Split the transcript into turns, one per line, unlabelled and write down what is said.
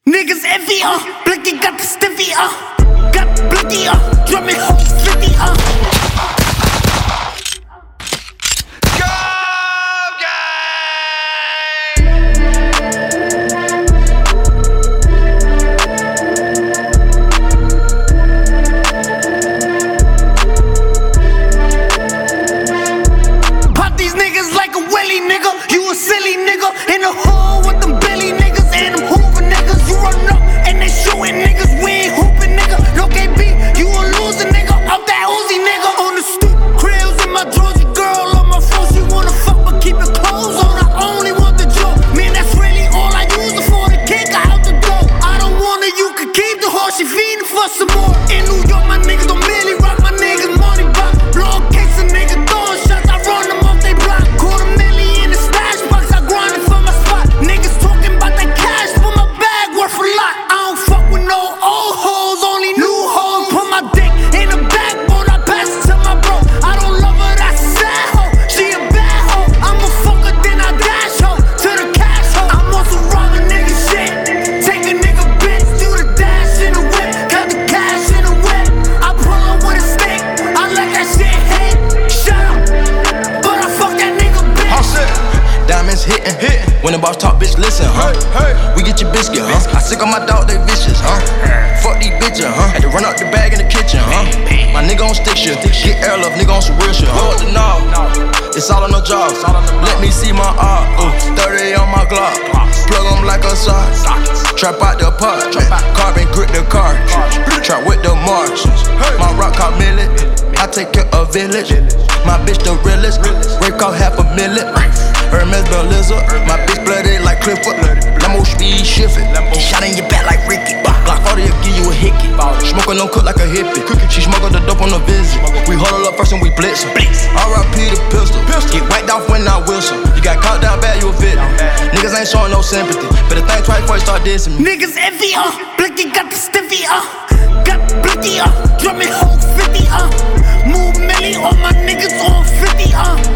Niggas envy, Blicky got the stiffy, got the blicky, drumming home 50, Pop these niggas like a willy nigga. You a silly nigga in the hood with them Billy niggas and them Hoover niggas. You run up and they shooting niggas. We ain't hooping nigga. No KB, you a loser nigga. Out that Uzi nigga. On the stoop, cribs in my drawers. Your girl on my phone. She wanna fuck but keep her clothes on. I only want the joke. Man, that's really all I use it for. The kick out the door. I don't want her, you can keep the horse. She feeding for some more. In New York, my niggas don't merely rock. My niggas money block. Blow a case of nigga throwing shots. I run them off they block. Quarter million in the stash box. I grinded for my spot. Niggas talking about that cash, but my bag worth a lot. I don't fuck with no old hoes, only new hoes. Put my dick in the backbone, I pass it to my bro. I don't love her, that's a sad hoe. She a bad hoe. I'm a fucker, then I dash hoe to the cash hoe. I'm on some robbing nigga shit. Take a nigga bitch, do the dash in the whip. Cut the cash in the whip. I pull up with a stick. I let that shit hit. Shut up, but I fuck that nigga bitch.
All set. Diamonds hitting. When the boss talk, bitch, listen, We get your biscuit, I sick on my dog, they vicious, Fuck these bitches, Had to run out the bag in the kitchen, My nigga on stick shit. Get air love, nigga on some real shit. Hold the knob. It's all on the jobs. Let me see my art. 30 on my Glock. Plug them like a sock. Trap out the pot. Carbon grip the car. Trap with the Martians. My rock called Millet. I take care of village. My bitch the realest. Rape call $500,000. Hermes Belizza. My bitch blooded like Clifford. Lambo speed shifting. Shot in your back like Ricky. Glock 40 will give you a hickey. Smoking don't cook like a hippie. She smuggled the dope on the visit. We huddle up first and we blitz. R.I.P. the pistol. Get whacked off when I whistle. You got caught down bad, you a victim. Niggas ain't showing no sympathy. Better think twice before you start dissing me.
Niggas envy, Blicky got the stiffy, got the blicky, drumming home 50, move milli, all my niggas on 50,